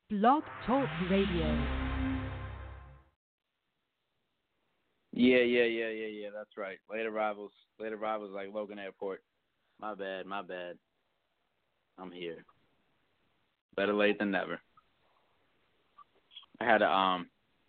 Blog Talk Radio. Yeah. That's right. Late arrivals like Logan Airport. My bad. I'm here. Better late than never. I had to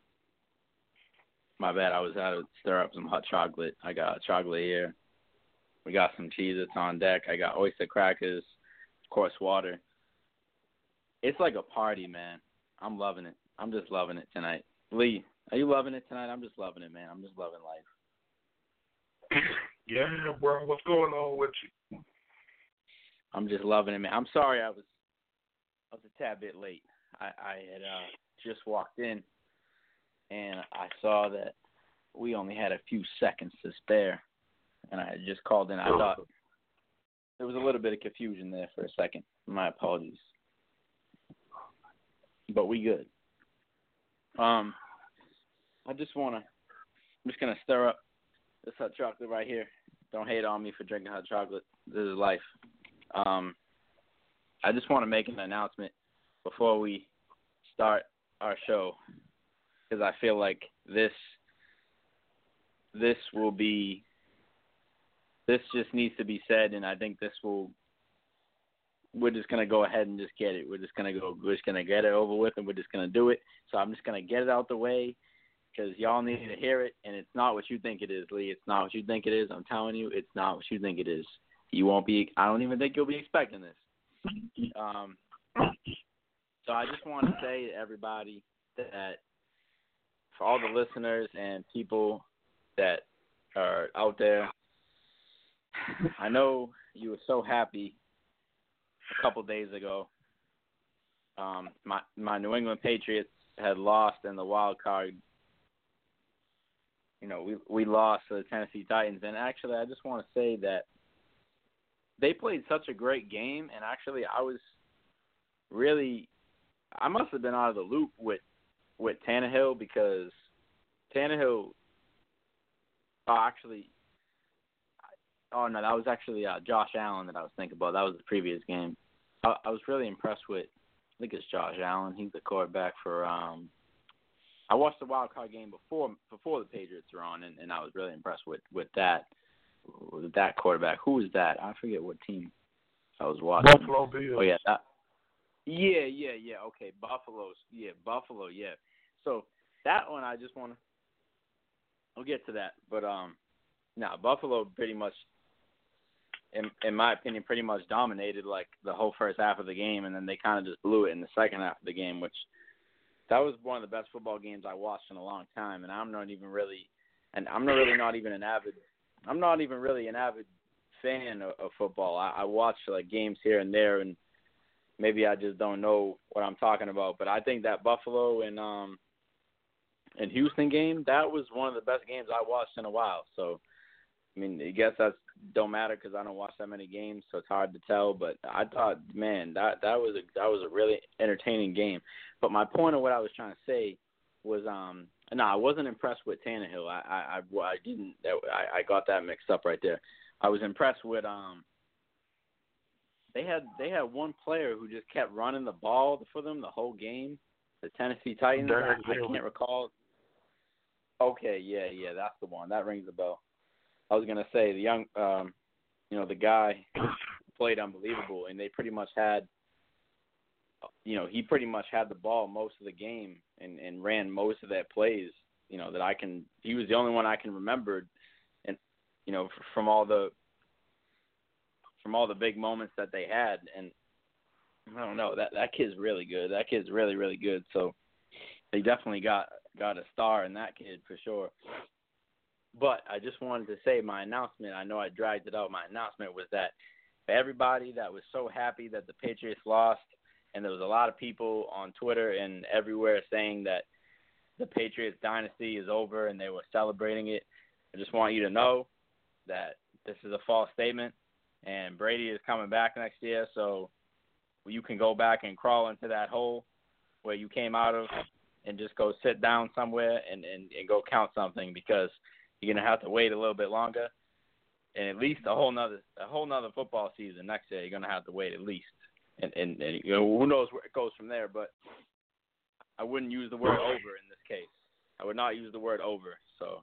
my bad. I was out to stir up some hot chocolate. I got chocolate here. We got some Cheez-Its on deck. I got oyster crackers, of course, water. It's like a party, man. I'm loving it. I'm just loving it tonight. Lee, are you loving it tonight? I'm just loving it, man. I'm just loving life. Yeah, bro. What's going on with you? I'm just loving it, man. I'm sorry I was a tad bit late. I had just walked in, and I saw that we only had a few seconds to spare, and I had just called in. I thought there was a little bit of confusion there for a second. My apologies. But we good. I'm just going to stir up this hot chocolate right here. Don't hate on me for drinking hot chocolate. This is life. I just want to make an announcement before we start our show, because I feel like this just needs to be said, and I think we're just going to go ahead and just get it. We're just going to get it over with, and we're just going to do it. So I'm just going to get it out the way, because y'all need to hear it, and it's not what you think it is, Lee. It's not what you think it is. I'm telling you, it's not what you think it is. I don't even think you'll be expecting this. So I just want to say to everybody that for all the listeners and people that are out there, I know you were so happy a couple days ago. My New England Patriots had lost in the wild card. You know, we lost to the Tennessee Titans, and actually I just want to say that they played such a great game, and actually I must have been out of the loop with Tannehill, because Tannehill that was actually Josh Allen that I was thinking about. That was the previous game. I was really impressed with, I think it's Josh Allen. He's the quarterback for I watched the wild card game before the Patriots were on, and I was really impressed with that quarterback. Who was that? I forget what team I was watching. Buffalo Bills. Oh, yeah. Yeah. Okay, Buffalo. Yeah, Buffalo, yeah. So that one I just want to – I'll get to that. But, Buffalo pretty much, in my opinion, pretty much dominated, like, the whole first half of the game, and then they kind of just blew it in the second half of the game, which that was one of the best football games I watched in a long time, and I'm not really an avid fan of football. I watch, like, games here and there, and maybe I just don't know what I'm talking about. But I think that Buffalo and Houston game, that was one of the best games I watched in a while. So, I mean, I guess that don't matter because I don't watch that many games, so it's hard to tell. But I thought, man, that was a really entertaining game. But my point of what I was trying to say was, I wasn't impressed with Tannehill. I didn't. I got that mixed up right there. I was impressed with They had one player who just kept running the ball for them the whole game. The Tennessee Titans. I can't recall. Okay, yeah, that's the one. That rings a bell. I was gonna say the young, the guy played unbelievable, and they pretty much had, he pretty much had the ball most of the game and ran most of their plays. He was the only one I can remember, and from all the big moments that they had, and I don't know, that kid's really good. That kid's really, really good. So they definitely got a star in that kid for sure. But I just wanted to say my announcement, I know I dragged it out, my announcement was that for everybody that was so happy that the Patriots lost, and there was a lot of people on Twitter and everywhere saying that the Patriots dynasty is over and they were celebrating it, I just want you to know that this is a false statement, and Brady is coming back next year, so you can go back and crawl into that hole where you came out of and just go sit down somewhere and go count something, because you're going to have to wait a little bit longer, and at least a whole nother football season next year. You're going to have to wait at least, and who knows where it goes from there. But I wouldn't use the word over in this case. I would not use the word over. So,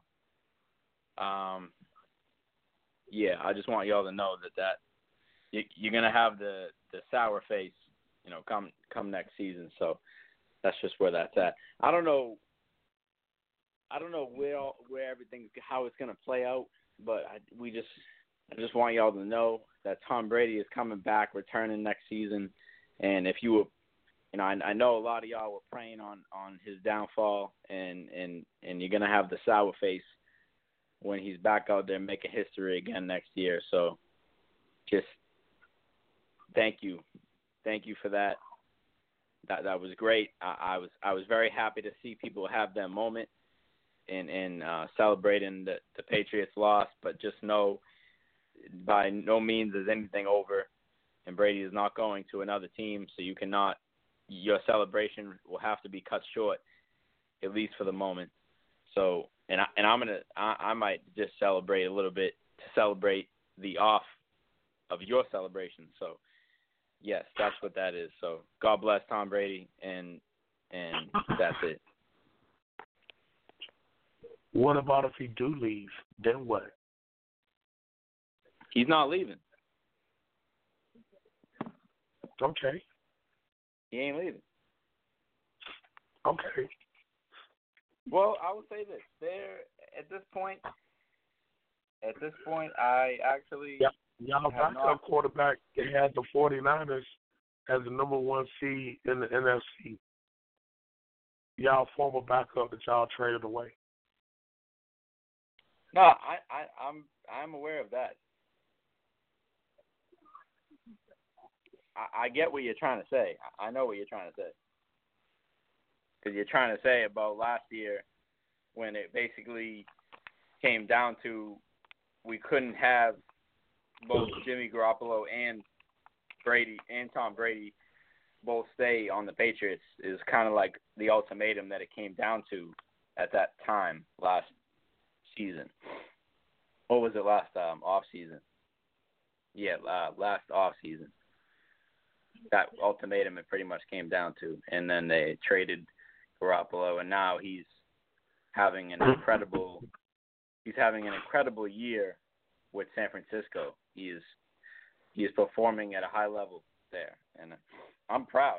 yeah, I just want y'all to know that you're gonna have the sour face, come next season. So that's just where that's at. I don't know where everything, how it's gonna play out, but I just want y'all to know that Tom Brady is coming back, returning next season. And if you were, I know a lot of y'all were praying on his downfall, and you're gonna have the sour face when he's back out there making history again next year. So just thank you for that. That was great. I was very happy to see people have that moment in celebrating the Patriots loss, but just know by no means is anything over, and Brady is not going to another team, so your celebration will have to be cut short, at least for the moment. So, I might just celebrate a little bit to celebrate the off of your celebration. So, yes, that's what that is. So, God bless Tom Brady, and that's it. What about if he do leave? Then what? He's not leaving. Okay. He ain't leaving. Okay. Well, I will say this: at this point, I actually y'all backup quarterback had the 49ers as the number 1 seed in the NFC. Y'all former backup that y'all traded away. No, I'm aware of that. I get what you're trying to say. I know what you're trying to say. Because you're trying to say about last year when it basically came down to we couldn't have both Jimmy Garoppolo and Tom Brady both stay on the Patriots is kind of like the ultimatum that it came down to at that time last season. Or was it last off season? Yeah, last off season. That ultimatum it pretty much came down to, and then they traded Garoppolo, and now he's having an incredible year with San Francisco. He is performing at a high level there, and I'm proud.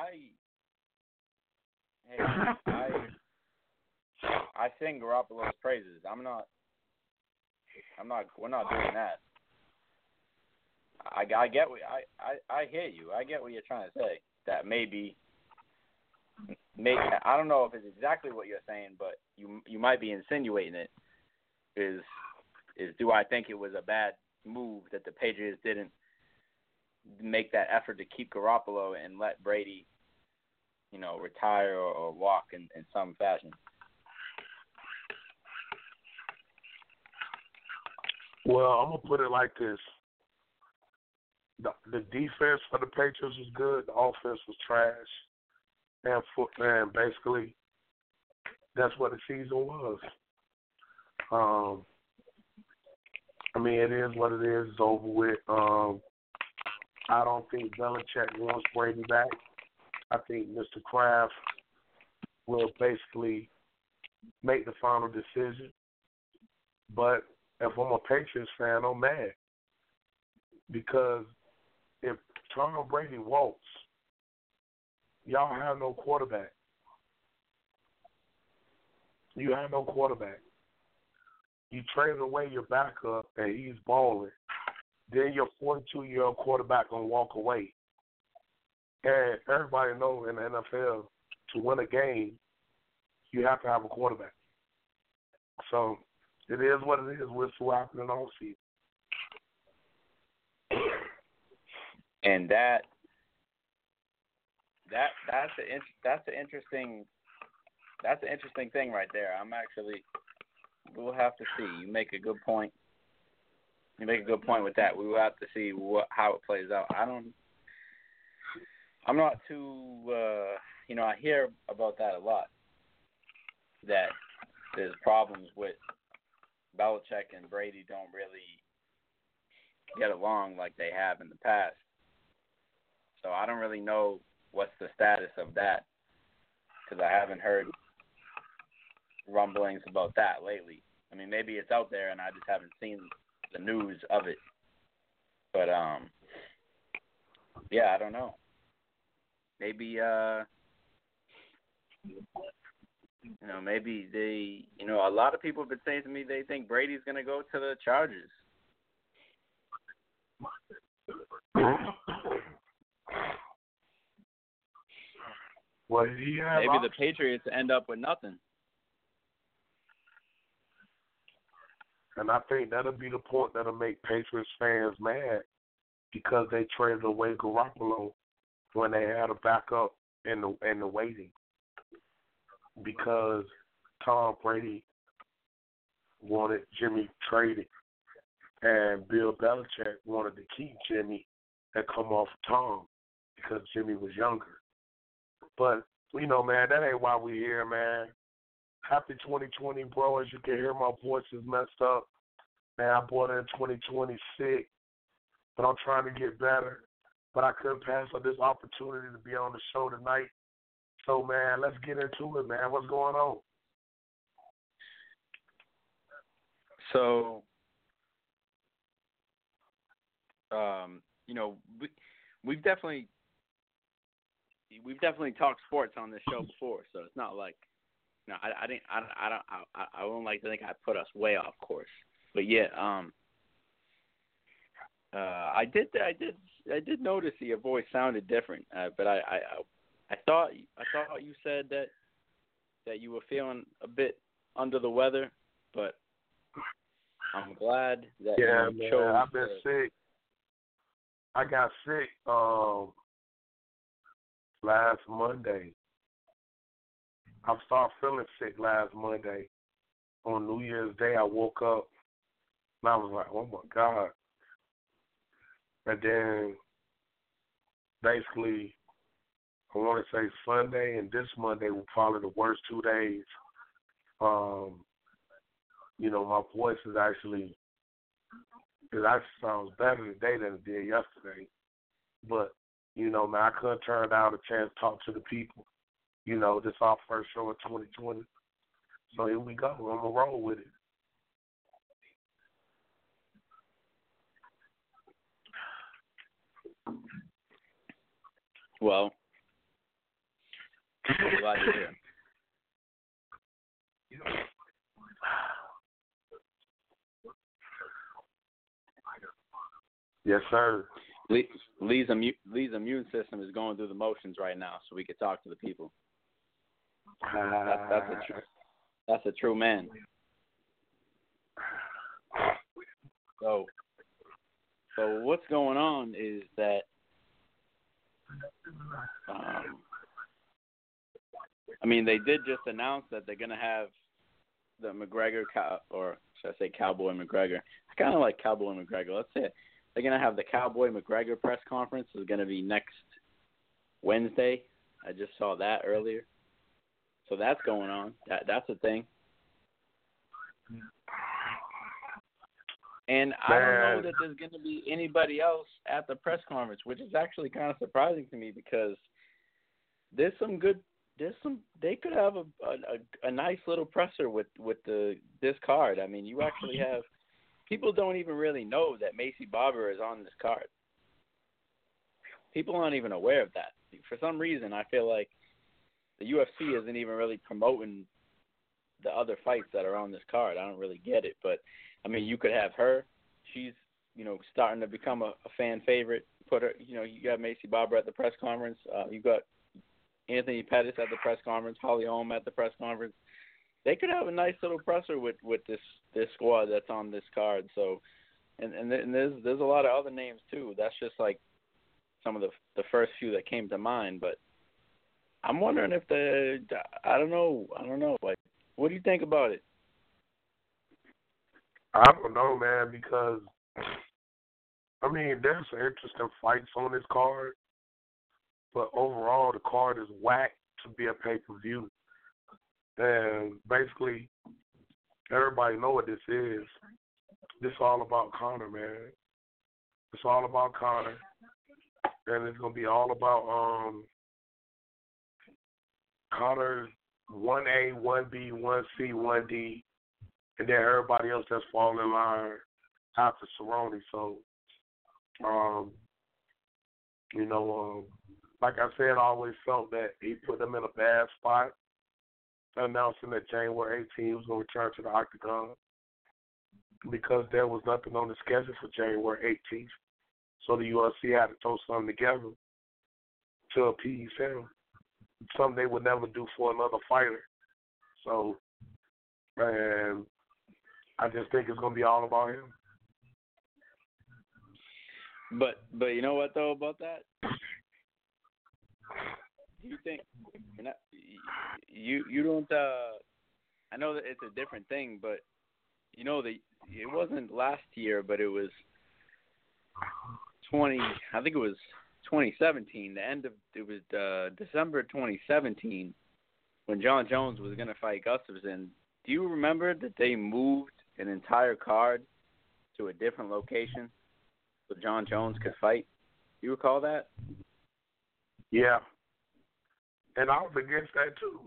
I sing Garoppolo's praises. We're not doing that. I get what I hear you. I get what you're trying to say. That maybe I don't know if it's exactly what you're saying, but you might be insinuating it. Is do I think it was a bad move that the Patriots didn't make that effort to keep Garoppolo and let Brady, retire or walk in some fashion? Well, I'm gonna put it like this. The defense for the Patriots was good. The offense was trash. And basically, that's what the season was. It is what it is. It's over with. I don't think Belichick wants Brady back. I think Mr. Kraft will basically make the final decision. But if I'm a Patriots fan, I'm mad. Because if Tom Brady walks, y'all have no quarterback. You have no quarterback. You traded away your backup, and he's balling. Then your 42-year-old quarterback going to walk away. And everybody knows in the NFL, to win a game, you have to have a quarterback. So it is what it is. We'll see what happens in the offseason. And that's an interesting thing right there. We'll have to see. You make a good point. With that. We will have to see how it plays out. I'm not too. I hear about that a lot. That there's problems with Belichick and Brady don't really get along like they have in the past. So I don't really know what's the status of that. because I haven't heard rumblings about that lately. I mean, maybe it's out there and I just haven't seen the news of it. But yeah, I don't know. Maybe maybe they, a lot of people have been saying to me they think Brady's going to go to the Chargers. Well, maybe the Patriots end up with nothing. And I think that'll be the point that'll make Patriots fans mad because they traded away Garoppolo when they had a backup in the waiting. Because Tom Brady wanted Jimmy traded, and Bill Belichick wanted to keep Jimmy and come off Tom because Jimmy was younger. But, man, that ain't why we're here, man. Happy 2020, bro. As you can hear, my voice is messed up. Man, I bought it in 2020 sick, but I'm trying to get better. But I couldn't pass up this opportunity to be on the show tonight. So, man, let's get into it, man. What's going on? So, we've definitely talked sports on this show before, so it's not like, I don't like to think I put us way off course, but yeah, I did notice that your voice sounded different, but I thought you said that you were feeling a bit under the weather, but I'm glad that you chose. I've been sick. I got sick last Monday. I started feeling sick last Monday. On New Year's Day, I woke up and I was like, oh my God. And then basically, I want to say Sunday and this Monday were probably the worst 2 days. My voice it actually sounds better today than it did yesterday. But, man, I couldn't turn down a chance to talk to the people. This is our first show of 2020. So here we go. I'm going to roll with it. Well, I'm glad you're here. Yes, sir. Lee's immune system is going through the motions right now, so we can talk to the people. That's a true man. So what's going on is that they did just announce that they're gonna have the McGregor or should I say Cowboy McGregor? I kind of like Cowboy McGregor. Let's say it. They're gonna have the Cowboy McGregor press conference. It's gonna be next Wednesday. I just saw that earlier. So that's going on. That's a thing. And I don't know that there's going to be anybody else at the press conference, which is actually kind of surprising to me because they could have a nice little presser with this card. I mean, you actually have people don't even really know that Macy Barber is on this card. People aren't even aware of that. For some reason, I feel like the UFC isn't even really promoting the other fights that are on this card. I don't really get it, but you could have her. She's, starting to become a fan favorite. Put her, you got Macy Barber at the press conference. You got Anthony Pettis at the press conference. Holly Holm at the press conference. They could have a nice little presser with this squad that's on this card. So, and there's a lot of other names too. That's just like some of the first few that came to mind. But I'm wondering if I don't know. Like, what do you think about it? I don't know, man, because, there's some interesting fights on this card, but overall the card is whack to be a pay-per-view. And basically, everybody know what this is. This is all about Conor, man. It's all about Conor, and it's going to be all about Conor 1A, 1B, 1C, 1D, and then everybody else that's falling in line after Cerrone. So, like I said, I always felt that he put them in a bad spot, announcing that January 18th he was going to return to the Octagon because there was nothing on the schedule for January 18th. So the UFC had to throw something together to appease him, something they would never do for another fighter. So, man, I just think it's going to be all about him. But you know what though about that? Do you think you don't? I know that it's a different thing, but you know that it wasn't last year, but it was 20. I think it was 2017. It was December 2017 when John Jones was going to fight Gustafsson. Do you remember that they moved an entire card to a different location so John Jones could fight? Do you recall that? Yeah. And I was against that too.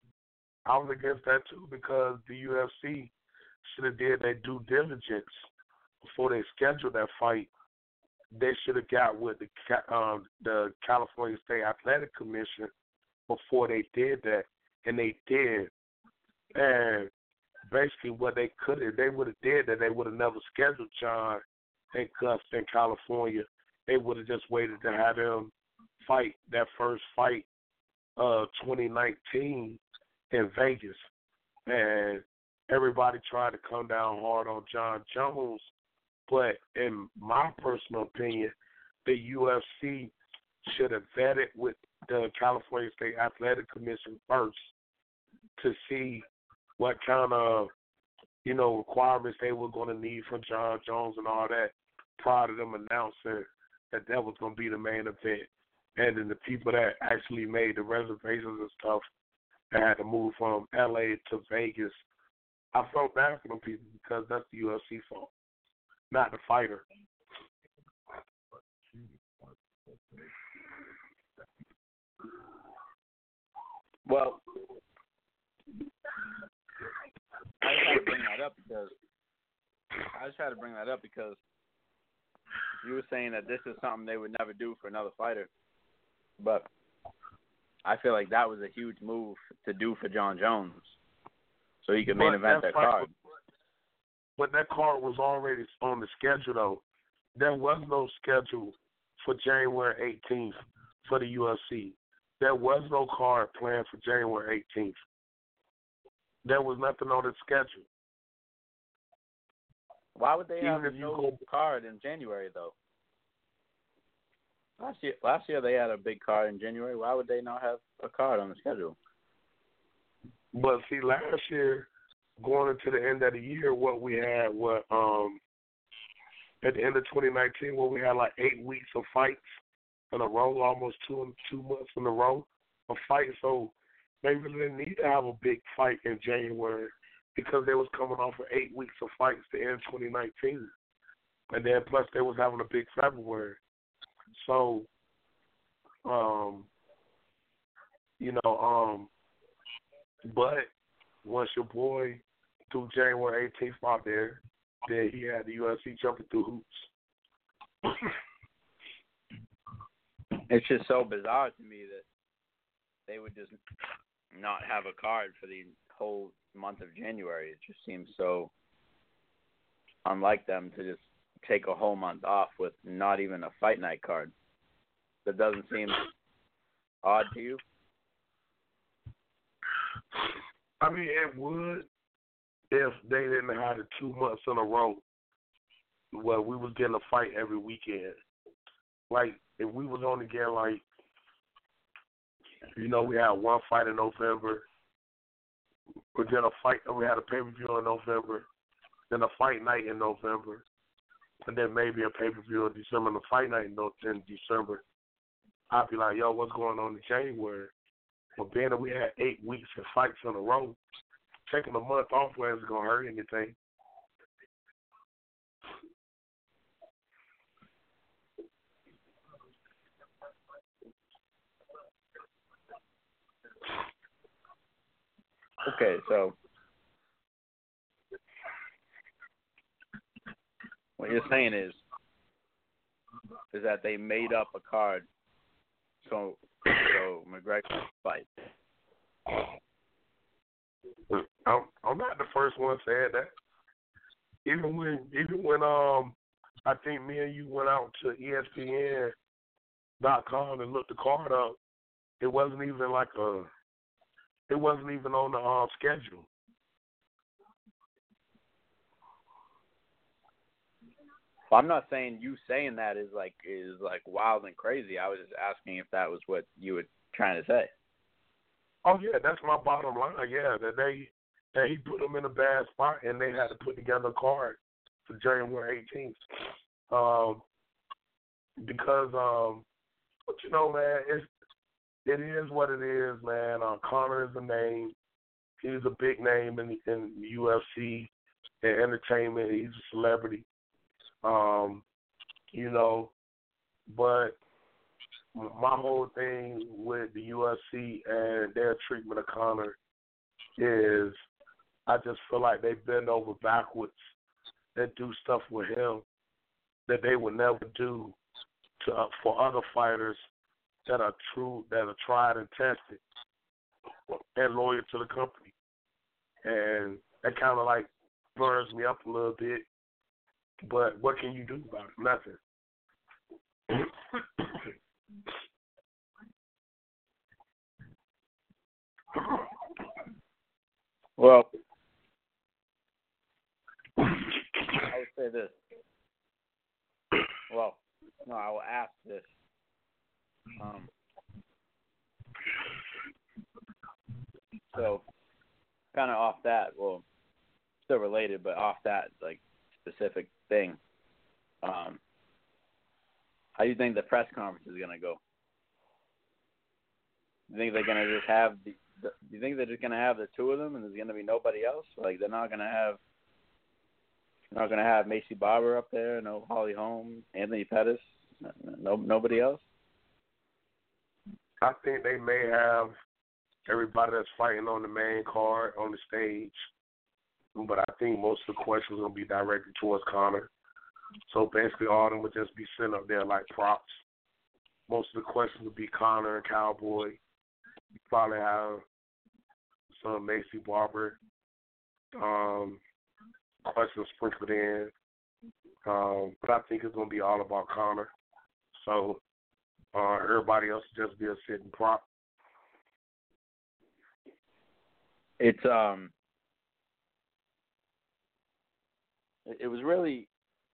Because the UFC should have did their due diligence before they scheduled that fight. They should have got with the California State Athletic Commission before they did that, and they did. And basically, what they would have did that, they would have never scheduled John and Gus in California. They would have just waited to have him fight that first fight, 2019 in Vegas, and everybody tried to come down hard on John Jones. But in my personal opinion, the UFC should have vetted with the California State Athletic Commission first to see what kind of, requirements they were going to need from John Jones and all that prior to them announcing that was going to be the main event. And then the people that actually made the reservations and stuff that had to move from L.A. to Vegas, I felt bad for them people because that's the UFC fault, not the fighter. Well, I just had to bring that up because you were saying that this is something they would never do for another fighter. But I feel like that was a huge move to do for John Jones, so he could main event that card. But that card was already on the schedule, though. There was no schedule for January 18th for the UFC. There was no card planned for January 18th. There was nothing on the schedule. Why would they have no card in January, though? Last year they had a big card in January. Why would they not have a card on the schedule? But see, last year, going into the end of the year, what we had was at the end of 2019, where we had like 8 weeks of fights in a row, almost 2 months in a row of fights. So they really didn't need to have a big fight in January because they was coming off of 8 weeks of fights to end 2019, and then plus they was having a big February. So, but once your boy threw January 18th out there, then he had the UFC jumping through hoops. It's just so bizarre to me that they would just not have a card for the whole month of January. It just seems so unlike them to just take a whole month off with not even a fight night card. That doesn't seem odd to you? I mean, it would if they didn't have it 2 months in a row where we was getting a fight every weekend. Like, if we was only getting, like, we had one fight in November, we did a fight, we had a pay-per-view in November, then a fight night in November, and then maybe a pay-per-view in December and a fight night in December. I'd be like, yo, what's going on in January? But being that we had 8 weeks of fights in a row, taking a month off wasn't going to hurt anything. Okay, so what you're saying is that they made up a card so McGregor can fight. I'm not the first one saying that. Even when I think me and you went out to ESPN.com and looked the card up, it wasn't even on the schedule. Well, I'm not saying you saying that is like wild and crazy. I was just asking if that was what you were trying to say. Oh yeah, that's my bottom line. Yeah, that he put them in a bad spot and they had to put together a card for January 18th. Because but you know, man, it is what it is, man. Conor is a name. He's a big name in the UFC and entertainment. He's a celebrity. You know, but my whole thing with the UFC and their treatment of Conor is I just feel like they bend over backwards and do stuff with him that they would never do for other fighters that are tried and tested and loyal to the company. And that kind of like burns me up a little bit. But what can you do about it? Nothing. Well, I would say this. Well, no, I will ask this. So, kind of off that, well, still related, but off that, like, specific thing. How do you think the press conference is going to go? You think they're going to just have do you think they're just going to have the two of them and there's going to be nobody else? Like, they're not going to have Macy Barber up there, no Holly Holm, Anthony Pettis, nobody else? I think they may have everybody that's fighting on the main card on the stage, but I think most of the questions will be directed towards Conor. So basically all of them would just be sitting up there like props. Most of the questions would be Conor and Cowboy. You probably have some Macy Barber questions sprinkled in. But I think it's going to be all about Conor. So everybody else will just be a sitting prop. It's it was really,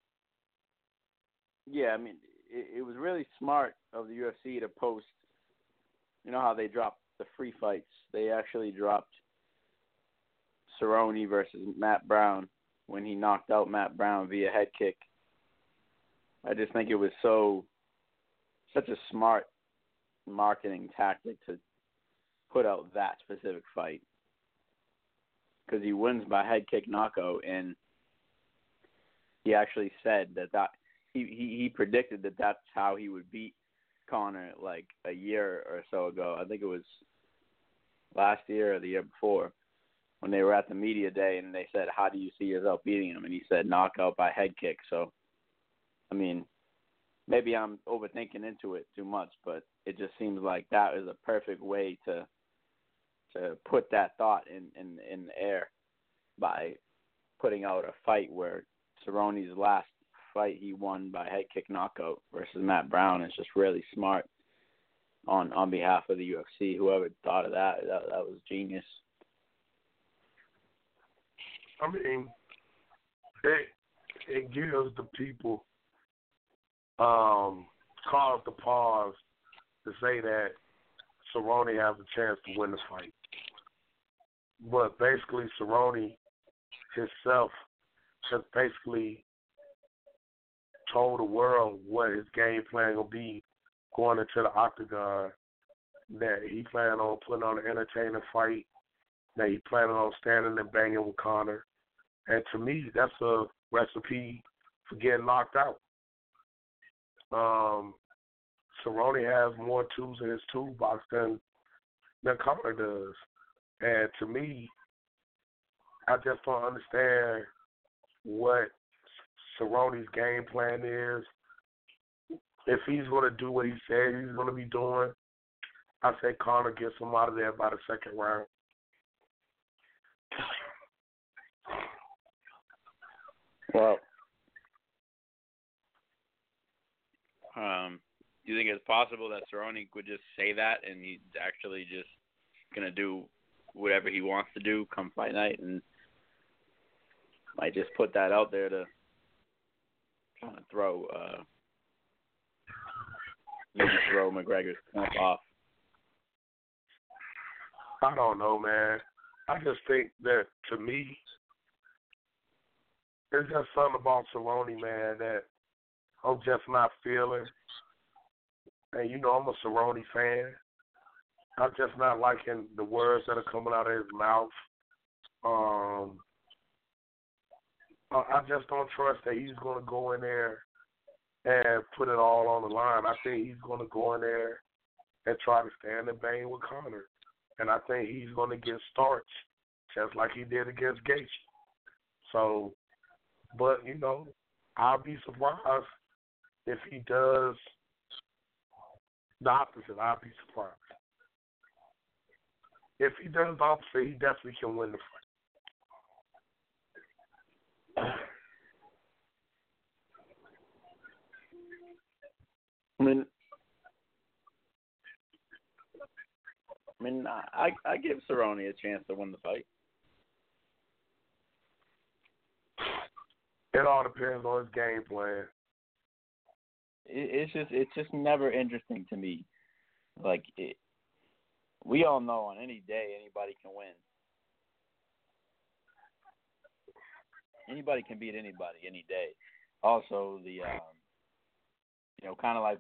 yeah, I mean, it was really smart of the UFC to post, you know how they dropped the free fights? They actually dropped Cerrone versus Matt Brown when he knocked out Matt Brown via head kick. I just think it was such a smart marketing tactic to put out that specific fight. Because he wins by head kick knockout, and he actually said that he predicted that that's how he would beat Conor like a year or so ago. I think it was last year or the year before when they were at the media day and they said, how do you see yourself beating him? And he said knockout by head kick. So, I mean, maybe I'm overthinking into it too much, but it just seems like that is a perfect way to put that thought in the air by putting out a fight where Cerrone's last fight he won by head kick knockout versus Matt Brown is just really smart on behalf of the UFC. Whoever thought of that was genius. I mean, it gives the people cause to pause to say that Cerrone has a chance to win the fight. But basically, Cerrone himself has basically told the world what his game plan will be going into the octagon, that he planned on putting on an entertaining fight, that he planned on standing and banging with Conor. And to me, that's a recipe for getting knocked out. Cerrone has more tools in his toolbox than Conor does. And to me, I just don't understand what Cerrone's game plan is. If he's going to do what he said he's going to be doing, I say Conor gets him out of there by the second round. Well, do you think it's possible that Cerrone would just say that and he's actually just going to do whatever he wants to do come fight night and might just put that out there to kind of throw McGregor's camp off? I don't know, man. I just think that, to me, there's just something about Cerrone, man, that I'm just not feeling. And, you know, I'm a Cerrone fan. I'm just not liking the words that are coming out of his mouth. I just don't trust that he's going to go in there and put it all on the line. I think he's going to go in there and try to stand and bang with Conor. And I think he's going to get starched just like he did against Gaethje. So, but, you know, I'll be surprised if he does the opposite. I'll be surprised. If he does the opposite, he definitely can win the fight. I give Cerrone a chance to win the fight. It all depends on his game plan. It's just never interesting to me. Like, we all know on any day anybody can win. Anybody can beat anybody any day. Also, the kind of like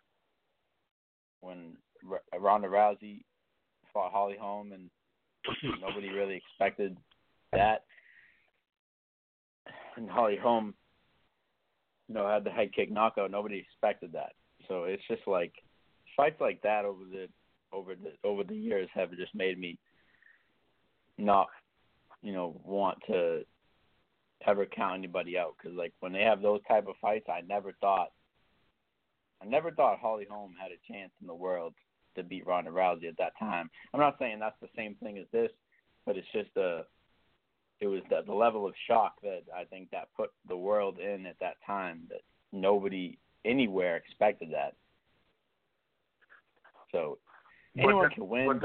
when Ronda Rousey fought Holly Holm and nobody really expected that. And Holly Holm, had the head kick knockout. Nobody expected that. So it's just like fights like that over the years have just made me not, want to ever count anybody out. Because like when they have those type of fights, I never thought Holly Holm had a chance in the world to beat Ronda Rousey at that time. I'm not saying that's the same thing as this, but it's just it was the level of shock that I think that put the world in at that time, that nobody anywhere expected that. So anyone can win,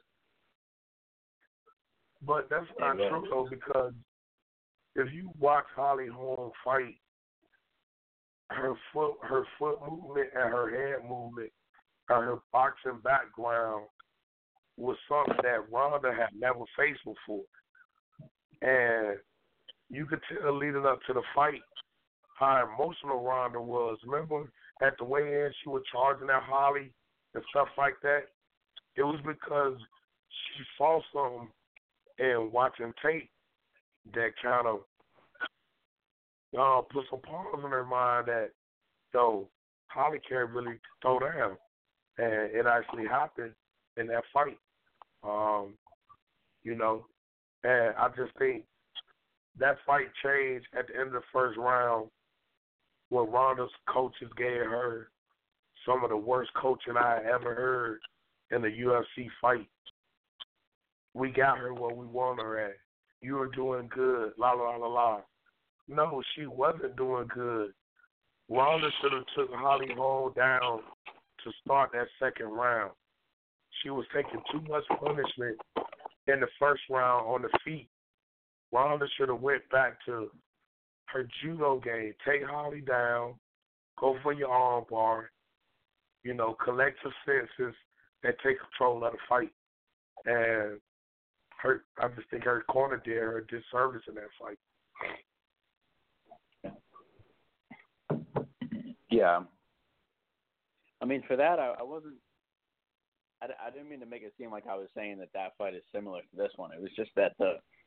but that's not true though, because if you watch Holly Holm fight, her foot movement and her head movement and her boxing background was something that Ronda had never faced before. And you could tell leading up to the fight how emotional Ronda was. Remember at the weigh-in she was charging at Holly and stuff like that? It was because she saw something in watching tape that kind of put some pause in her mind that, Holly can't really throw down. And it actually happened in that fight. And I just think that fight changed at the end of the first round when Ronda's coaches gave her some of the worst coaching I ever heard in a UFC fight. We got her where we want her at. You were doing good, la, la, la, la. No, she wasn't doing good. Ronda should have took Holly Holm down to start that second round. She was taking too much punishment in the first round on the feet. Ronda should have went back to her judo game. Take Holly down, go for your arm bar, collect her senses, and take control of the fight. And I just think her corner did her a disservice in that fight. Yeah. I mean, for that, I wasn't. I didn't mean to make it seem like I was saying that fight is similar to this one. It was just that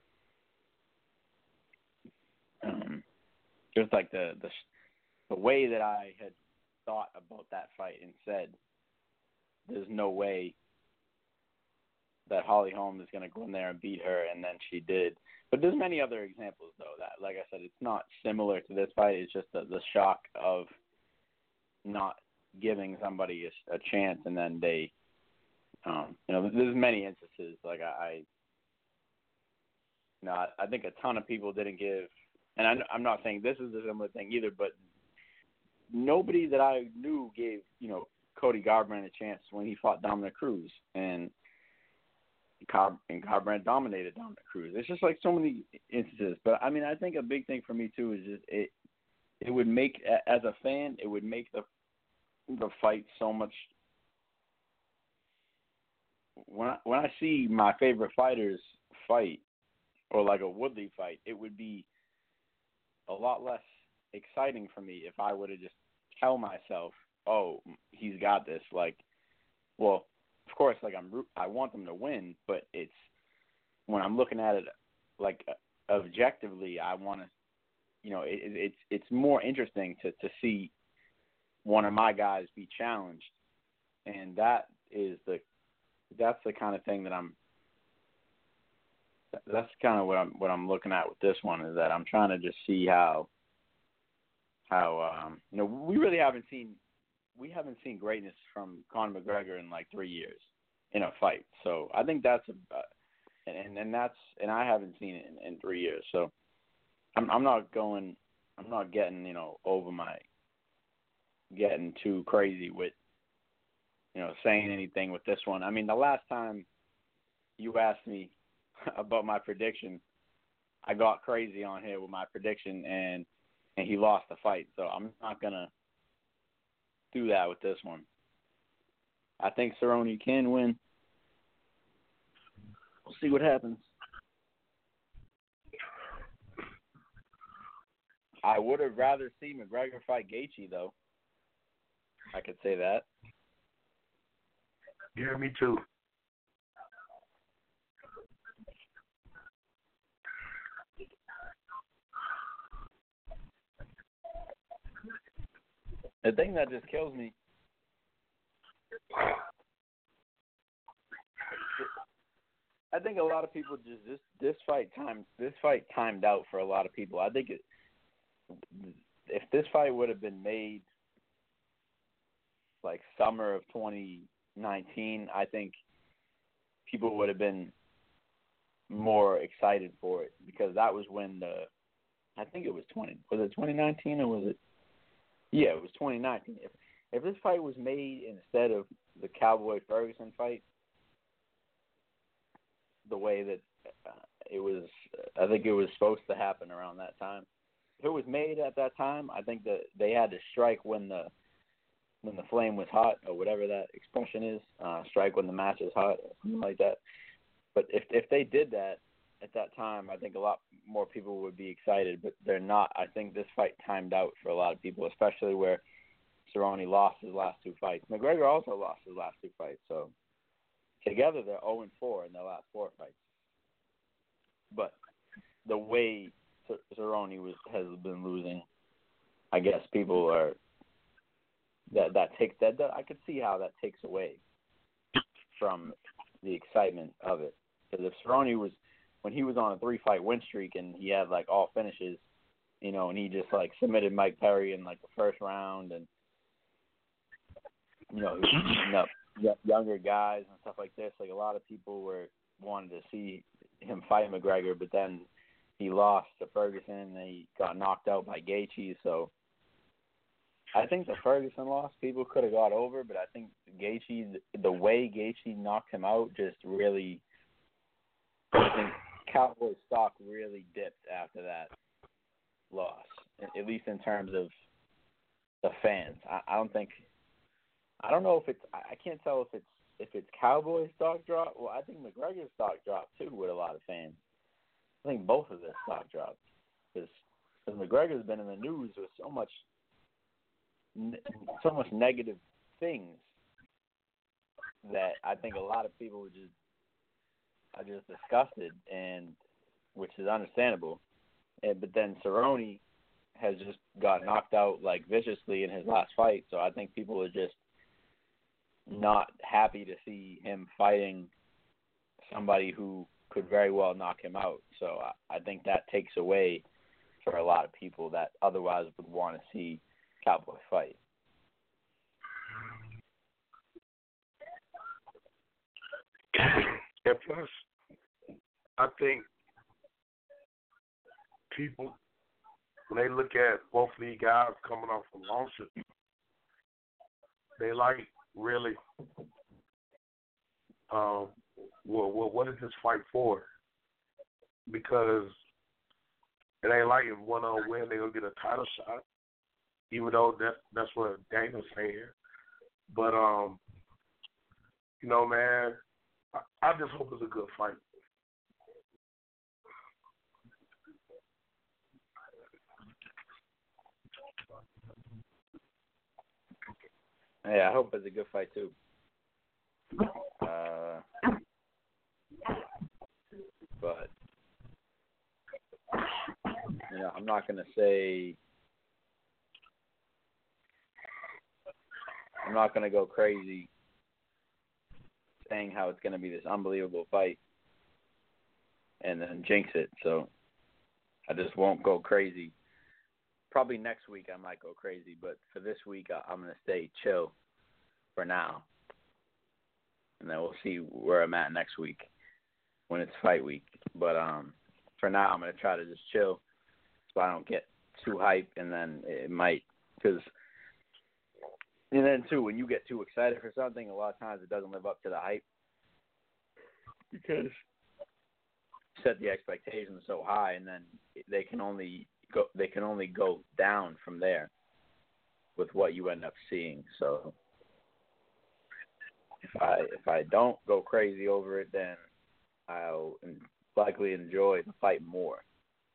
just like the way that I had thought about that fight and said, there's no way that Holly Holm is going to go in there and beat her, and then she did. But there's many other examples, though, that, like I said, it's not similar to this fight. It's just the shock of not giving somebody a chance, and then they, there's many instances. Like I think a ton of people didn't give, and I'm not saying this is a similar thing either, but nobody that I knew gave, Cody Garbrandt a chance when he fought Dominic Cruz, and Garbrandt dominated Dominic Cruz. It's just like so many instances. But I mean, I think a big thing for me too is just it would make, as a fan, it would make the fight so much. When I see my favorite fighters fight, or like a Woodley fight, it would be a lot less exciting for me if I would have just tell myself, oh, he's got this. Like, well, of course, like I want them to win, but it's when I'm looking at it like objectively, I want to, it's more interesting to see one of my guys be challenged, and that's the kind of thing that's kind of what I'm looking at with this one, is that I'm trying to just see how we haven't seen greatness from Conor McGregor in like 3 years in a fight. So I think that's and I haven't seen it in 3 years. So I'm not getting getting too crazy with saying anything with this one. I mean, the last time you asked me about my prediction, I got crazy on here with my prediction, and he lost the fight. So I'm not gonna do that with this one. I think Cerrone can win. We'll see what happens. I would have rather seen McGregor fight Gaethje, though. I could say that. Yeah, me too. The thing that just kills me, I think a lot of people this fight timed out for a lot of people. I think if this fight would have been made like summer of 2019, I think people would have been more excited for it, because that was when I think it was 2019 or was it? Yeah, it was 2019. If this fight was made instead of the Cowboy-Ferguson fight, the way that it was, I think it was supposed to happen around that time. If it was made at that time, I think that they had to strike when the flame was hot, or whatever that expression is, strike when the match is hot, or something like that. But if they did that at that time, I think a lot more people would be excited, but they're not. I think this fight timed out for a lot of people, especially where Cerrone lost his last two fights. McGregor also lost his last two fights, so together they're 0-4 in their last 4 fights. But the way Cerrone has been losing, I guess people are I could see how that takes away from the excitement of it. Because if Cerrone was, when he was on a 3-fight win streak and he had like all finishes, and he just like submitted Mike Perry in like the first round, and he was beating up younger guys and stuff like this, like a lot of people wanted to see him fight McGregor, but then he lost to Ferguson and he got knocked out by Gaethje. So I think the Ferguson loss people could have got over, but I think Gaethje, the way Gaethje knocked him out, just really, I think Cowboy stock really dipped after that loss, at least in terms of the fans. I don't know if it's, I can't tell if it's Cowboy stock drop. Well, I think McGregor's stock dropped too with a lot of fans. I think both of their stock dropped because McGregor's been in the news with so much negative things that I think a lot of people are just disgusted, and which is understandable. But then Cerrone has just got knocked out like viciously in his last fight, so I think people are just not happy to see him fighting somebody who could very well knock him out. So I think that takes away for a lot of people that otherwise would want to see Cowboy fight. And plus, I think people, when they look at both of these guys coming off from losses, they like really, what is this fight for? Because it ain't like if one on win, they're going to get a title shot, even though that's what Daniel's saying. But, man, I just hope it's a good fight. Yeah, I hope it's a good fight too. But I'm not gonna go crazy saying how it's gonna be this unbelievable fight and then jinx it. So I just won't go crazy. Probably next week I might go crazy, but for this week I'm going to stay chill for now. And then we'll see where I'm at next week when it's fight week. But for now I'm going to try to just chill so I don't get too hyped, and then it might, and then too, when you get too excited for something, a lot of times it doesn't live up to the hype because you set the expectations so high, and then they can only go down from there with what you end up seeing. So if I don't go crazy over it, then I'll likely enjoy the fight more.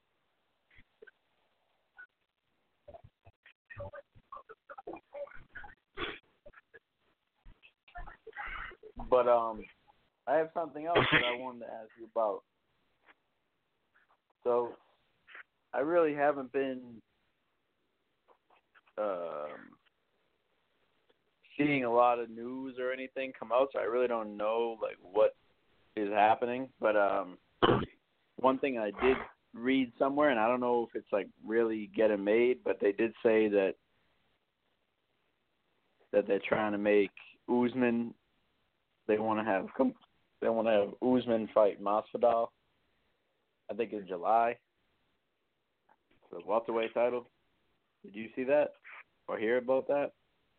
But I have something else that I wanted to ask you about. So I really haven't been seeing a lot of news or anything come out, so I really don't know what is happening. But one thing I did read somewhere, and I don't know if it's really getting made, but they did say that they're trying to make Usman. They want to have Usman fight Masvidal, I think in July, for the welterweight title. Did you see that or hear about that?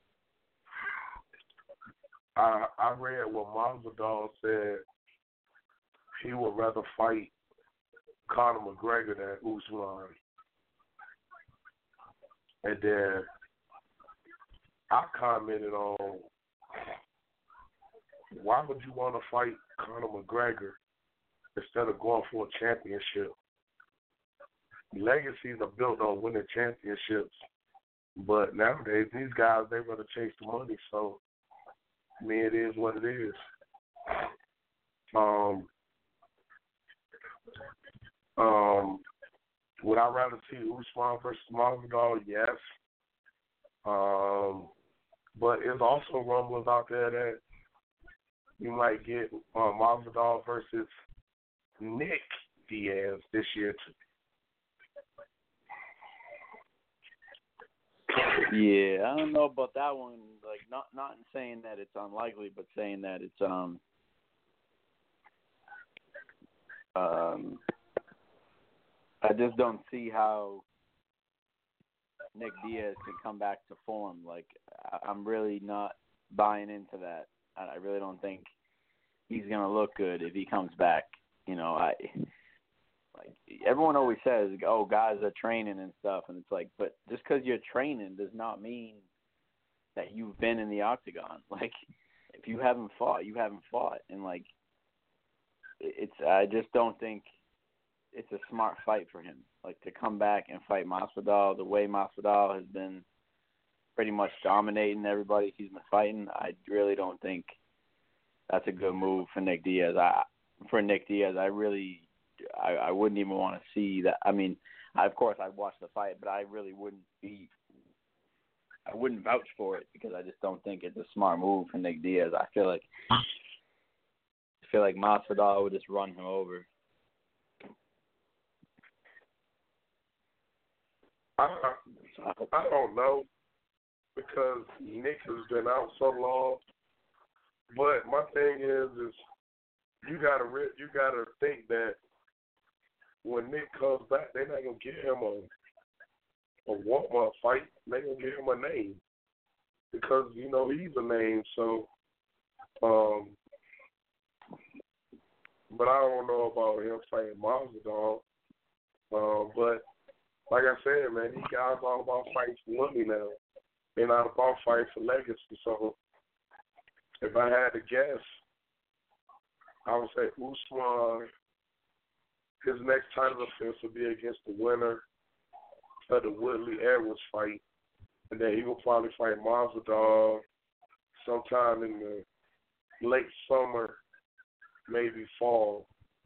I read what Masvidal said. He would rather fight Conor McGregor than Usman. And then I commented on, why would you want to fight Conor McGregor instead of going for a championship? Legacies are built on winning championships, but nowadays these guys, they rather chase the money. So, it is what it is. Would I rather see Usman versus Masvidal? Yes. But there's also rumblings out there that you might get Masvidal versus Nick Diaz this year too. Yeah, I don't know about that one. Not in saying that it's unlikely, but saying that it's I just don't see how Nick Diaz can come back to form. I'm really not buying into that. I really don't think he's gonna look good if he comes back. Everyone always says, "Oh, guys are training and stuff," and it's but just because you're training does not mean that you've been in the octagon. If you haven't fought, you haven't fought, and I just don't think it's a smart fight for him. To come back and fight Masvidal the way Masvidal has been pretty much dominating everybody he's been fighting, I really don't think that's a good move for Nick Diaz. I wouldn't even want to see that. Of course I'd watch the fight, but I really wouldn't vouch for it because I just don't think it's a smart move for Nick Diaz. I feel like feel like Masvidal would just run him over. I don't know because Nick has been out so long. But my thing is you gotta think that when Nick comes back, they're not gonna give him a warm-up fight. They're gonna give him a name because he's a name. So, but I don't know about him fighting Masvidal. But like I said, man, these guys all about fighting for money now. They're not about fighting for legacy. So, if I had to guess, I would say Usman, his next title defense would be against the winner of the Woodley-Edwards fight. And then he will probably fight Masvidal sometime in the late summer, maybe fall.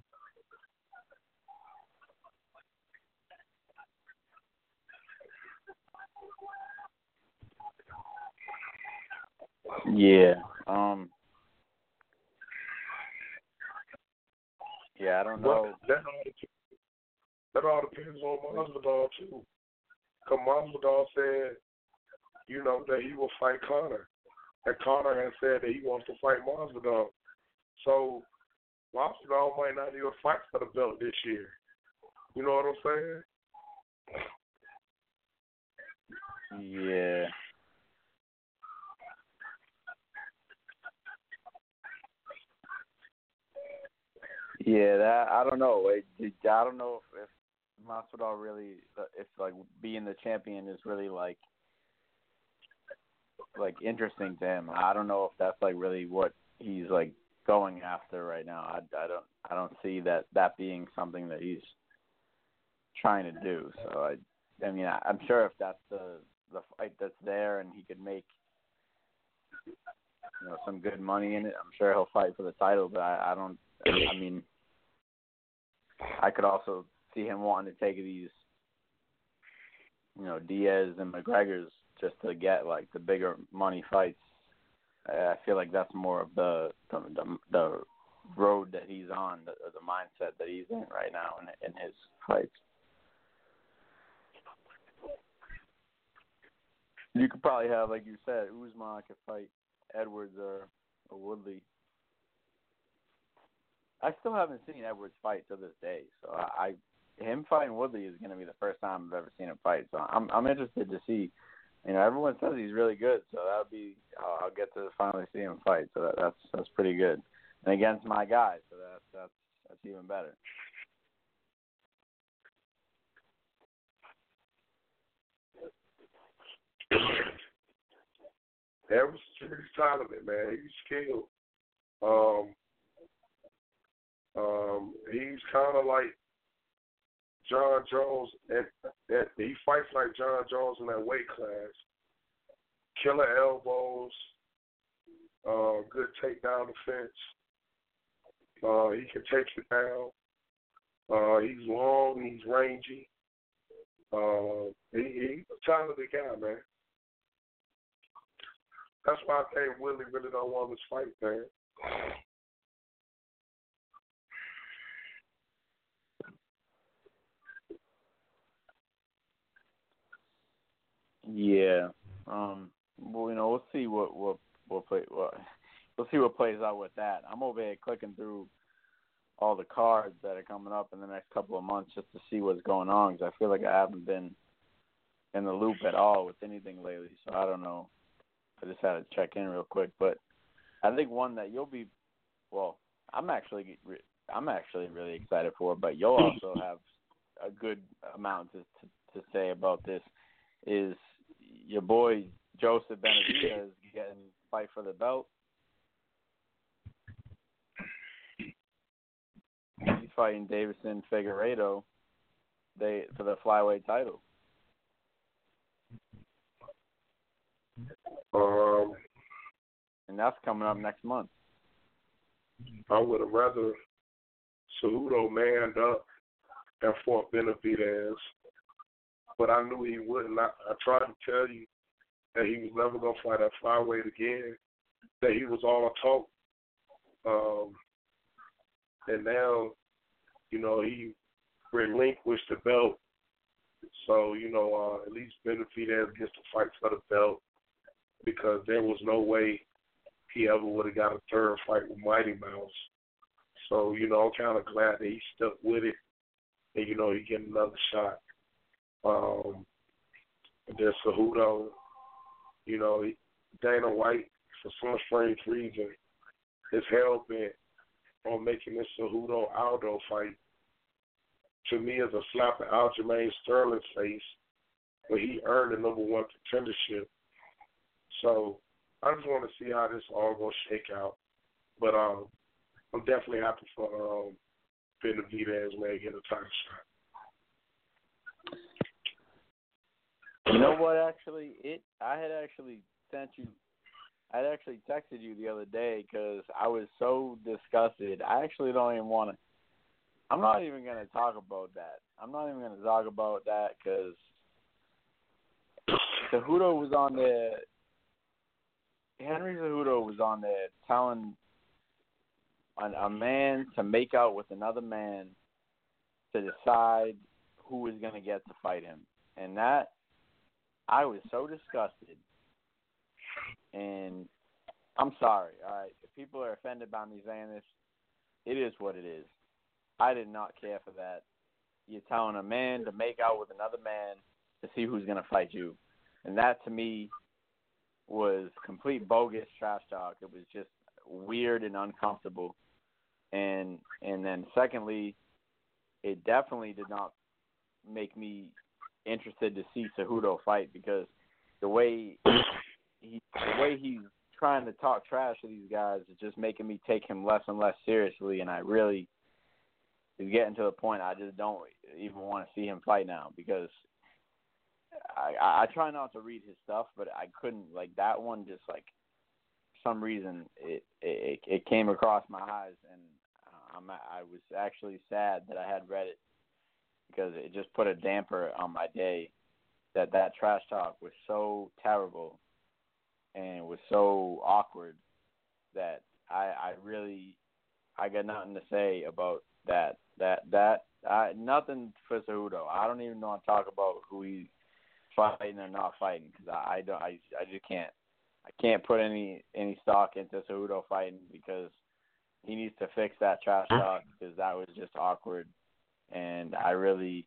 Yeah. Yeah, I don't know. That all depends on Masvidal too. Because Masvidal said, that he will fight Conor. And Conor has said that he wants to fight Masvidal. So Masvidal might not even fight for the belt this year. You know what I'm saying? Yeah. Yeah, that I don't know. I don't know if Masvidal really, if like being the champion is really like interesting to him. I don't know if that's like really what he's like going after right now. I don't see that being something that he's trying to do. So I'm sure if that's the fight that's there and he could make some good money in it, I'm sure he'll fight for the title. But I mean, I could also see him wanting to take these, Diaz and McGregor's just to get like the bigger money fights. I feel like that's more of the road that he's on, the mindset that he's in right now in his fights. You could probably have, like you said, Usman could fight Edwards or Woodley. I still haven't seen Edwards fight to this day, so him fighting Woodley is going to be the first time I've ever seen him fight. So I'm interested to see. Everyone says he's really good, so that'll be I'll get to finally see him fight. So that's pretty good, and against my guy, so that's even better. Edwards is pretty talented, man. He's skilled. He's kind of like John Jones, and he fights like John Jones in that weight class. Killer elbows, good takedown defense. He can take you down. He's long, he's rangy. He's a talented guy, man. That's why I think Willie really don't want this fight, man. Yeah. Well, we'll see we'll see what plays out with that. I'm over here clicking through all the cards that are coming up in the next couple of months just to see what's going on, because I feel like I haven't been in the loop at all with anything lately. So I don't know. I just had to check in real quick, but I think one that you'll be, I'm actually really excited for, but you'll also have a good amount to say about this, is your boy Joseph Benavidez getting fight for the belt. He's fighting Davison Figueiredo for the flyweight title. And that's coming up next month. I would have rather Cejudo manned up and fought Benavidez, but I knew he wouldn't. I tried to tell you that he was never going to fight at flyweight again, that he was all a talk. and now, he relinquished the belt. So, at least Benavidez gets to fight for the belt because there was no way he ever would have got a third fight with Mighty Mouse. So, I'm kind of glad that he stuck with it and, he get another shot. And then Cejudo, Dana White, for some strange reason, is hell-bent on making this Cejudo-Aldo fight, to me, is a slap at Aljamain Sterling's face, but he earned the number one contendership. So I just want to see how this all going to shake out. But I'm definitely happy for Benavidez, man, getting a title shot. You know what? Actually, I had actually texted you the other day because I was so disgusted. I actually don't even want to. I'm not even going to talk about that. I'm not even going to talk about that because Cejudo was on there. Henry Cejudo was on there telling a man to make out with another man to decide who was going to get to fight him. And that, I was so disgusted. And I'm sorry, all right? If people are offended by me saying this, it is what it is. I did not care for that. You're telling a man to make out with another man to see who's going to fight you. And that, to me, was complete bogus trash talk. It was just weird and uncomfortable. And then secondly, it definitely did not make me interested to see Cejudo fight because the way he's trying to talk trash to these guys is just making me take him less and less seriously, and I really is getting to the point I just don't even want to see him fight now because I try not to read his stuff, but I couldn't, like, that one just, like, for some reason it came across my eyes, and I was actually sad that I had read it because it just put a damper on my day that trash talk was so terrible and was so awkward that I got nothing to say about that nothing for Cejudo. I don't even want to talk about who he's fighting or not fighting because I just can't. I can't put any stock into Cejudo fighting because he needs to fix that trash talk because that was just awkward, and I really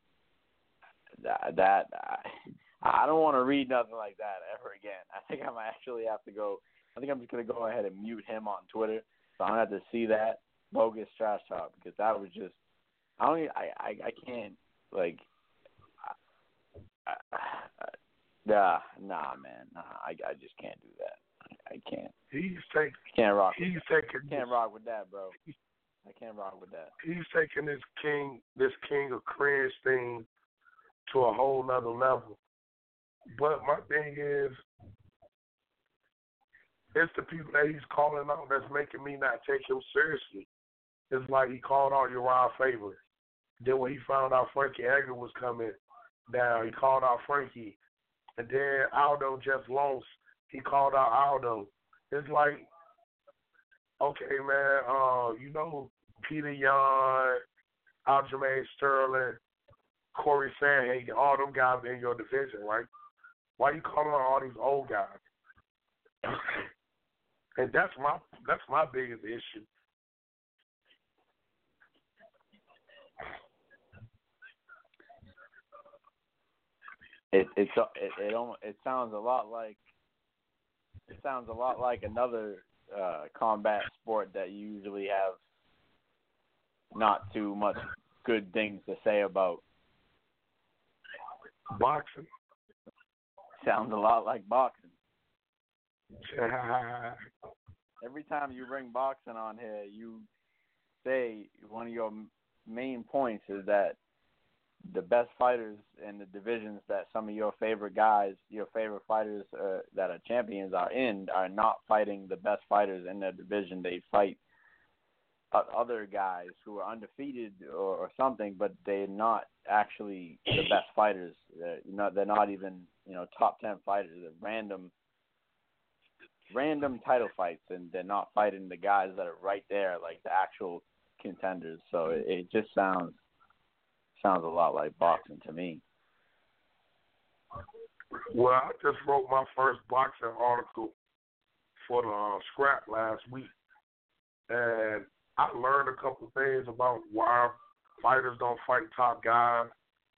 I don't want to read nothing like that ever again. I think I might actually have to go. I think I'm just gonna go ahead and mute him on Twitter, so I don't have to see that bogus trash talk because that was just. I can't like. Nah, man. Nah, I just can't do that. I can't. Can't rock with that, bro. I can't rock with that. He's taking this king of cringe thing to a whole nother level. But my thing is, it's the people that he's calling out that's making me not take him seriously. It's like he called out Uriah Faber. Then when he found out Frankie Edgar was coming down, he called out Frankie. And then Aldo just lost. He called out Aldo. It's like, okay, man, Peter Yan, Aljamain Sterling, Corey Sandhagen, all them guys in your division, right? Why you calling out all these old guys? And that's my biggest issue. It sounds a lot like another combat sport that you usually have not too much good things to say about. Boxing. Sounds a lot like boxing. Every time you bring boxing on here, you say one of your main points is that the best fighters in the divisions that some of your favorite guys, your favorite fighters that are champions are not fighting the best fighters in their division. They fight other guys who are undefeated or something, but they're not actually the best fighters. They're not even top 10 fighters. They're random title fights, and they're not fighting the guys that are right there, like the actual contenders. So it just sounds a lot like boxing to me. Well, I just wrote my first boxing article for the Scrap last week, and I learned a couple things about why fighters don't fight top guys.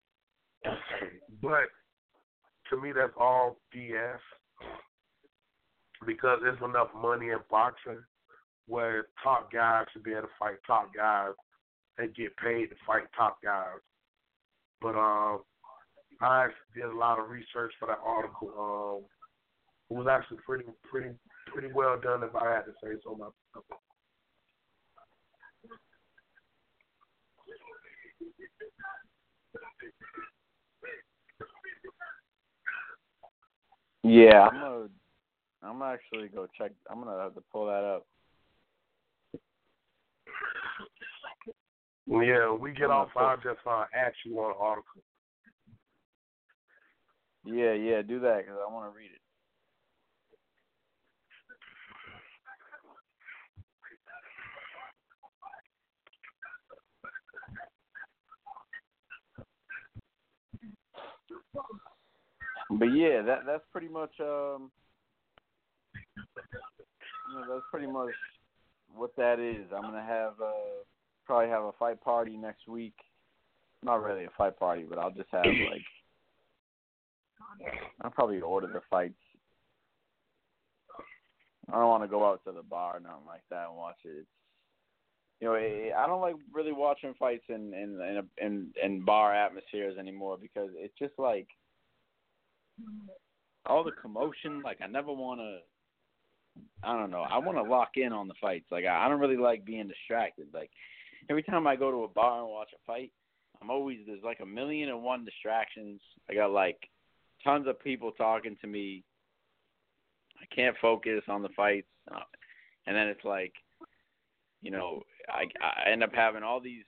But to me, that's all BS because there's enough money in boxing where top guys should be able to fight top guys and get paid to fight top guys. But I actually did a lot of research for that article. It was actually pretty well done, if I had to say so myself. Yeah, I'm gonna actually go check. I'm gonna have to pull that up. Yeah, we get off. I'll just ask you on an article. Yeah, do that because I want to read it. But yeah, that's pretty much that's pretty much what that is. I'm gonna have probably have a fight party next week. Not really a fight party, but I'll just have like I'll probably order the fights. I don't want to go out to the bar or nothing like that and watch it. I don't like really watching fights in bar atmospheres anymore because it's just like all the commotion. Like I never want to. I don't know. I want to lock in on the fights. Like I don't really like being distracted. Like every time I go to a bar and watch a fight, there's like 1,000,001 distractions. I got like tons of people talking to me. I can't focus on the fights, and then it's like, I end up having all these,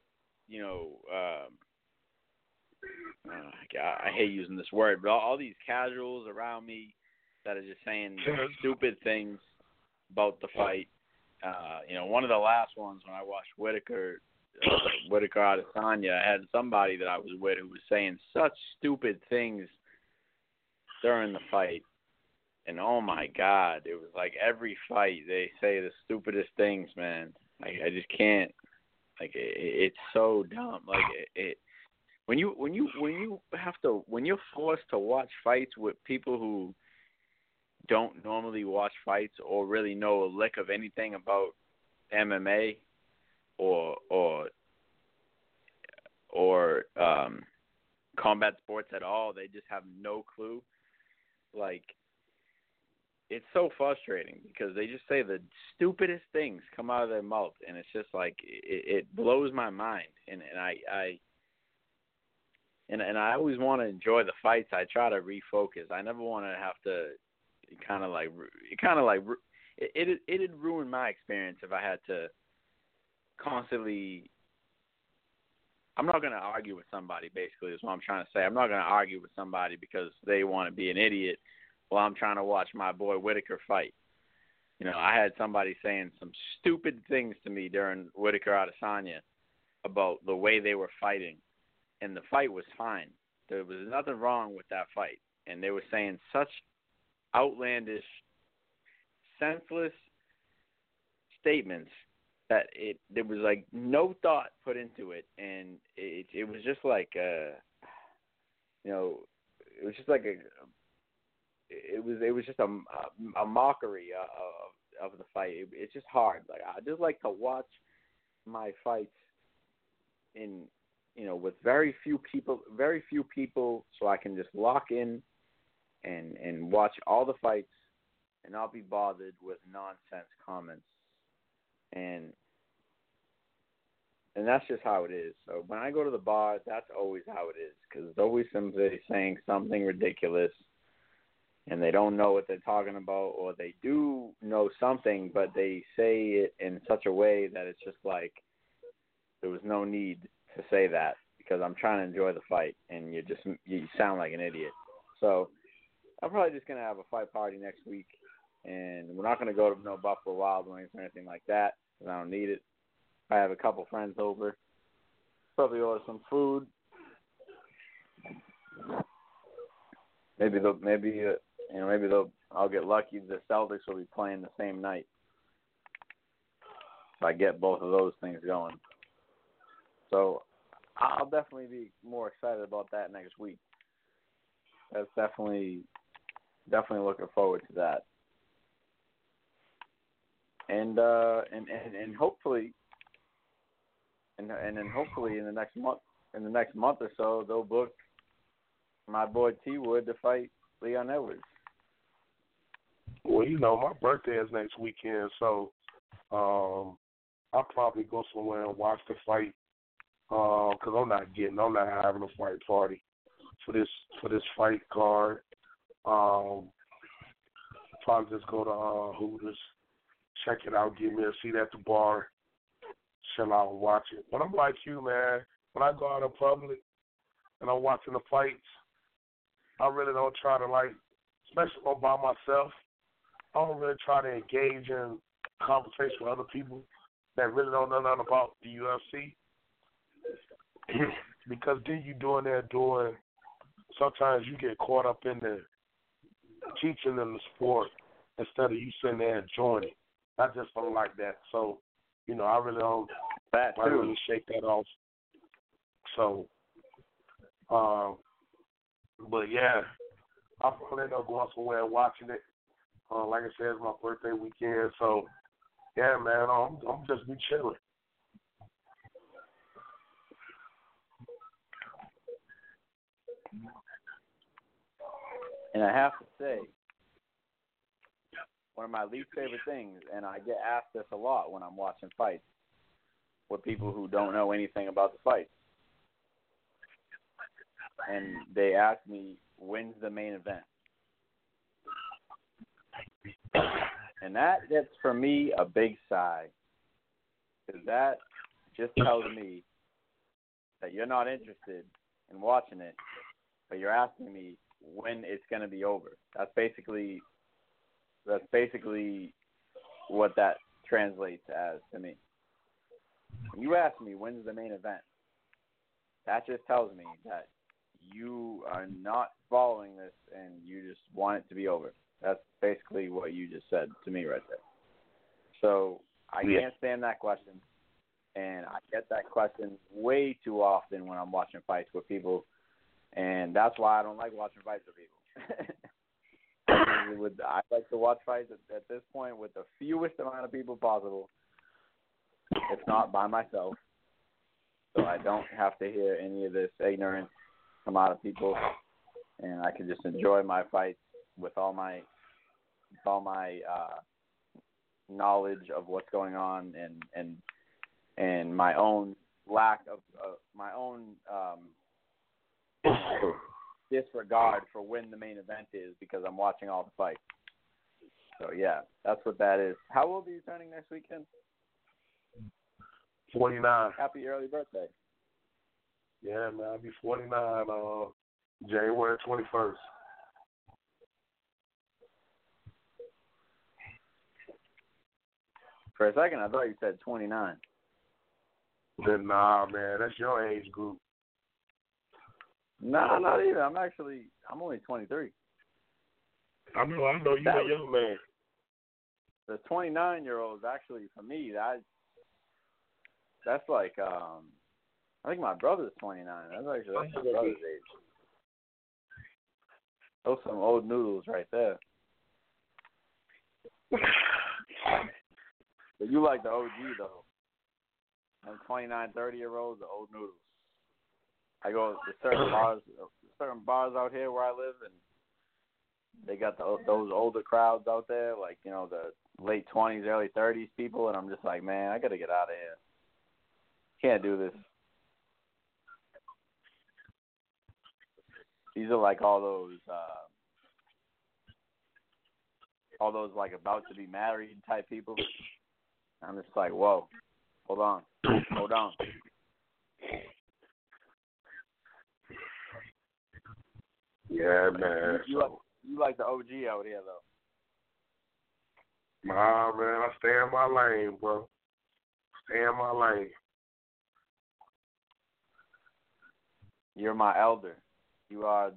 I hate using this word, but all these casuals around me that are just saying stupid things about the fight. One of the last ones when I watched Whitaker Adesanya, I had somebody that I was with who was saying such stupid things during the fight. And oh my God, it was like every fight they say the stupidest things, man. I just can't. Like it's so dumb. Like when you're forced to watch fights with people who don't normally watch fights or really know a lick of anything about MMA or combat sports at all, they just have no clue. Like it's so frustrating because they just say the stupidest things come out of their mouth, and it's just like it blows my mind. And I always want to enjoy the fights. I try to refocus. I never want to have to it'd ruin my experience if I had to constantly. I'm not going to argue with somebody. Basically, is what I'm trying to say. I'm not going to argue with somebody because they want to be an idiot. Well, I'm trying to watch my boy Whitaker fight. I had somebody saying some stupid things to me during Whitaker Adesanya about the way they were fighting, and the fight was fine. There was nothing wrong with that fight, and they were saying such outlandish, senseless statements that there was like no thought put into it, and it was just like it was just like it was just a mockery of the fight. It's just hard. Like I just like to watch my fights with very few people, so I can just lock in and watch all the fights and not be bothered with nonsense comments. And that's just how it is. So when I go to the bar, that's always how it is, because there's always somebody saying something ridiculous, and they don't know what they're talking about, or they do know something, but they say it in such a way that it's just like there was no need to say that, because I'm trying to enjoy the fight, and you sound like an idiot. So I'm probably just going to have a fight party next week, and we're not going to go to no Buffalo Wild Wings or anything like that, because I don't need it. I have a couple friends over. Probably order some food. Maybe I'll get lucky. The Celtics will be playing the same night, so I get both of those things going. So I'll definitely be more excited about that next week. That's definitely looking forward to that. And hopefully, and then hopefully in the next month or so, they'll book my boy T Wood to fight Leon Edwards. Well, my birthday is next weekend, so I'll probably go somewhere and watch the fight. Because I'm not having a fight party for this fight card. Probably just go to Hooters, check it out, give me a seat at the bar, chill out and watch it. But I'm like you, man. When I go out in public and I'm watching the fights, I really don't try to, especially when I'm by myself, I don't really try to engage in conversation with other people that really don't know nothing about the UFC. Because then you sometimes you get caught up in the teaching them the sport instead of you sitting there enjoying it. I just don't like that. So, I really don't really shake that off. So, but yeah, I'll probably end up going somewhere and watching it. Like I said, it's my birthday weekend. So, yeah, man, I'm just be chilling. And I have to say, one of my least favorite things, and I get asked this a lot when I'm watching fights with people who don't know anything about the fight. And they ask me, when's the main event? And that gets, for me, a big sigh. Because that just tells me that you're not interested in watching it, but you're asking me when it's going to be over. That's basically what that translates as to me. When you ask me when's the main event, that just tells me that you are not following this and you just want it to be over. That's basically what you just said to me right there. So I can't stand that question, and I get that question way too often when I'm watching fights with people, and that's why I don't like watching fights with people. I like to watch fights at this point with the fewest amount of people possible, if not by myself, so I don't have to hear any of this ignorance come out of people, and I can just enjoy my fights with all my knowledge of what's going on and my own lack of my own disregard for when the main event is because I'm watching all the fights. So yeah, that's what that is. How old are you turning next weekend? 49. Happy early birthday. Yeah, man, I'll be 49 January 21st. For a second, I thought you said 29. Nah, man, that's your age group. No, not even. I'm only 23. I know you're a young man. The 29-year-olds, actually, for me, that's like, I think my brother's 29. That's my brother's age. Those some old noodles right there. But you like the OG, though. Them 29, 30-year-olds, the old noodles. I go to certain bars out here where I live, and they got those older crowds out there, like, the late 20s, early 30s people, and I'm just like, man, I got to get out of here. Can't do this. These are like all those like about to be married type people. I'm just like, whoa, hold on. Yeah, man. You like the OG out here, though. Nah, man, I stay in my lane, bro. stay in my lane. You're my elder. You're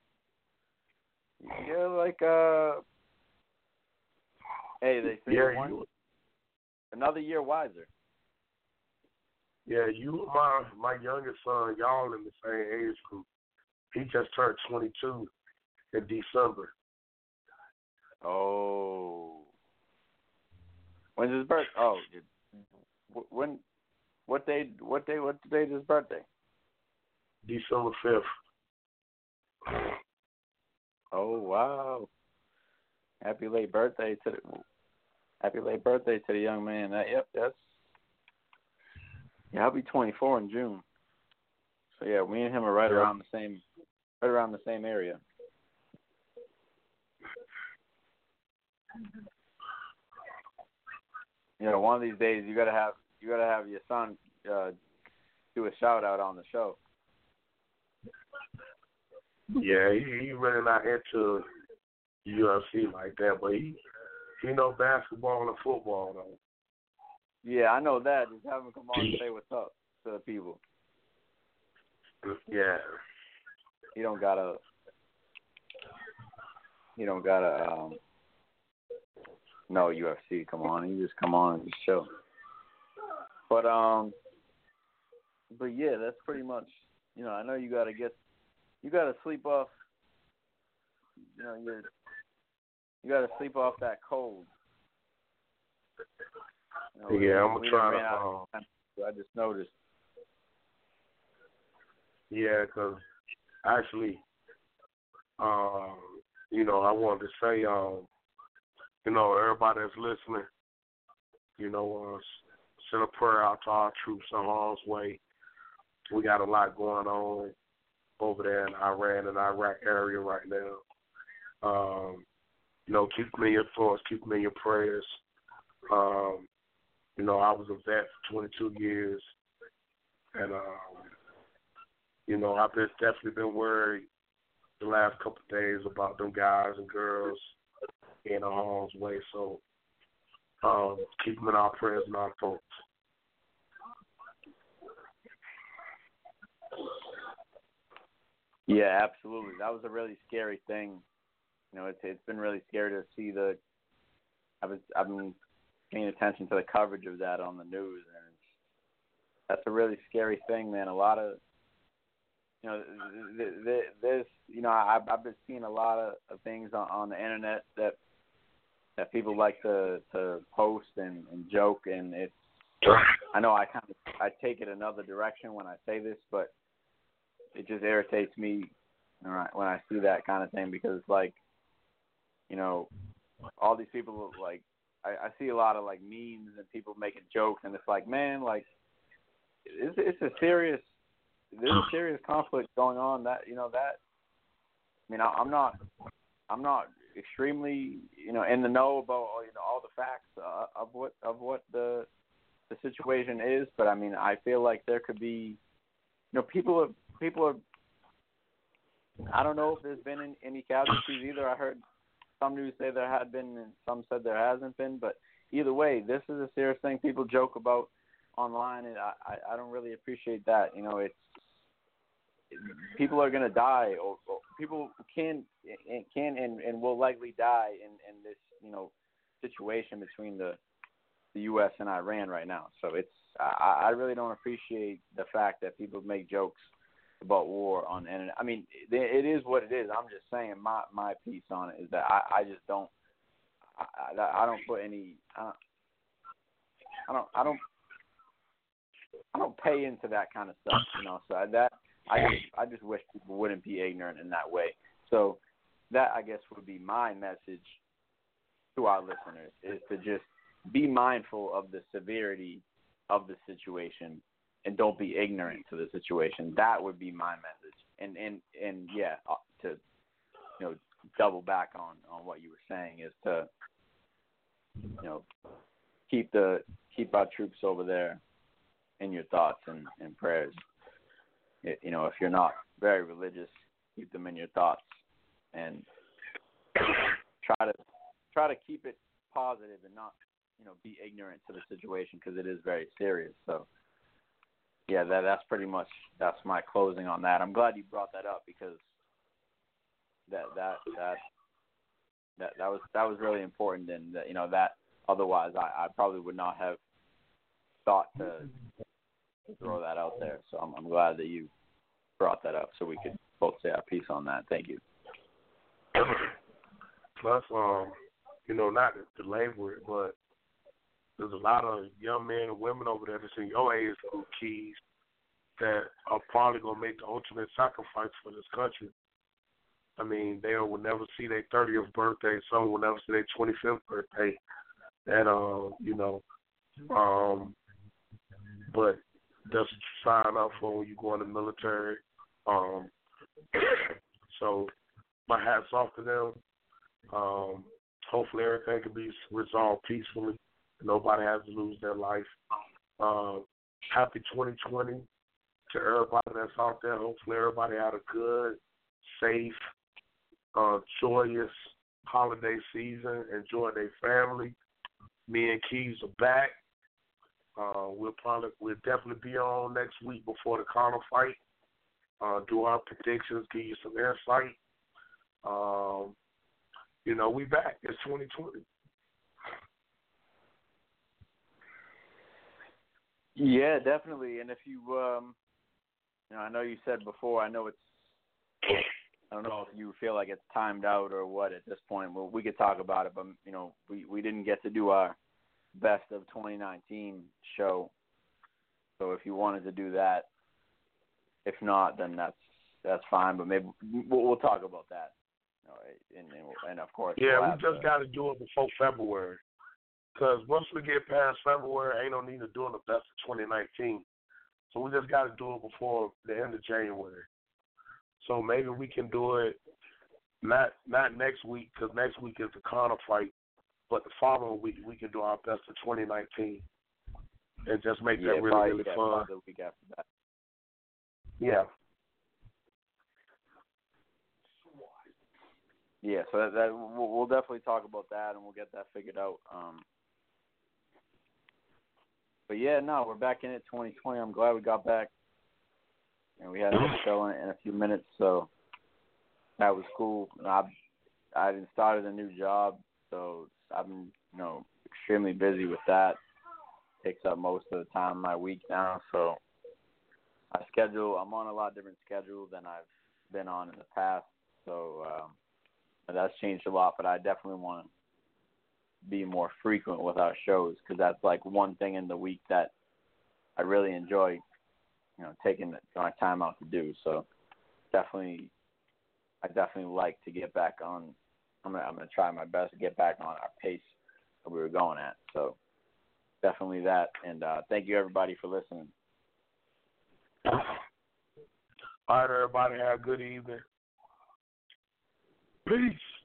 like hey, they say another year wiser. Yeah, you my youngest son, y'all in the same age group. He just turned 22 in December. Oh. When's his birthday? Oh, when? What day is his birthday? December 5th. Oh wow! Happy late birthday to the young man. I'll be 24 in June. So yeah, me and him are right around the same area. One of these days you gotta have your son do a shout out on the show. Yeah, he really not into UFC like that, but he know basketball and football though. Yeah, I know that. Just have him come on and say what's up to the people. Yeah. You don't gotta no UFC. Come on, you just come on and just chill. But yeah, that's pretty much. I know you gotta sleep off. You gotta sleep off that cold. Yeah, I'm gonna try to. I just noticed. Yeah, because actually, I wanted to say, everybody that's listening, send a prayer out to our troops on harm's way. We got a lot going on over there in Iran and Iraq area right now. Keep them in your thoughts, keep them in your prayers. I was a vet for 22 years, and I've definitely been worried the last couple of days about them guys and girls in harm's way. So keep them in our prayers and our thoughts. Yeah, absolutely. That was a really scary thing. It's been really scary to see I've been paying attention to the coverage of that on the news, and that's a really scary thing, man. A lot of there's I've been seeing a lot of things on the internet that people like to post and joke, and it's I know I take it another direction when I say this, but it just irritates me when I see that kind of thing, because all these people, I see a lot of memes and people making jokes, and it's man, it's a serious conflict going on. I'm not extremely in the know about all the facts of what the situation is, but I feel like there could be people are. I don't know if there's been any casualties either. I heard some news say there had been, and some said there hasn't been. But either way, this is a serious thing people joke about online, and I don't really appreciate that. It's people are going to die, or people can and will likely die in this situation between the U.S. and Iran right now. So I really don't appreciate the fact that people make jokes about war on the internet. It is what it is. I'm just saying my piece on it is that I just don't. I don't put any. I don't pay into that kind of stuff. So that I just wish people wouldn't be ignorant in that way. So that, I guess, would be my message to our listeners, is to just be mindful of the severity of the situation and don't be ignorant to the situation. That would be my message. And yeah, to double back on what you were saying, is to keep our troops over there in your thoughts and prayers. If you're not very religious, keep them in your thoughts, and try to keep it positive and not be ignorant to the situation because it is very serious. So, yeah, that's pretty much that's my closing on that. I'm glad you brought that up because that was really important, and that otherwise I probably would not have thought to throw that out there. So I'm glad that you brought that up so we could both say our piece on that. Thank you. Plus, not to labor it, but there's a lot of young men and women over there that's in your age group, Keys, that are probably going to make the ultimate sacrifice for this country. I mean, they will never see their 30th birthday. Some will never see their 25th birthday. And, but just sign up for when you go in the military. So my hat's off to them. Hopefully everything can be resolved peacefully. Nobody has to lose their life. Happy 2020 to everybody that's out there. Hopefully everybody had a good, safe, joyous holiday season. Enjoy their family. Me and Keys are back. We'll definitely be on next week before the Conor fight. Do our predictions, give you some insight. We back. It's 2020. Yeah, definitely. And if you, I know you said before, I don't know if you feel like it's timed out or what at this point. Well, we could talk about it, but, we didn't get to do our best of 2019 show. So if you wanted to do that, if not, then that's fine. But maybe we'll talk about that. And of course, yeah, we just got to do it before February. Because once we get past February, ain't no need to do the best of 2019. So we just got to do it before the end of January. So maybe we can do it not next week, because next week is the Conor fight, but the following week we can do our best of 2019 and just make that really fun. The week after that. Yeah. Yeah, so that we'll definitely talk about that, and we'll get that figured out. But yeah, no, we're back in it 2020. I'm glad we got back, and we had a show in a few minutes, so that was cool. I started a new job, so I've been extremely busy with that. Takes up most of the time of my week now, so I'm on a lot different schedule than I've been on in the past, so that's changed a lot. But I definitely want to be more frequent with our shows, because that's like one thing in the week that I really enjoy, taking my time out to do. So I definitely like to get back on. I'm gonna try my best to get back on our pace that we were going at. So definitely that. And thank you everybody for listening. All right, everybody, have a good evening. Peace.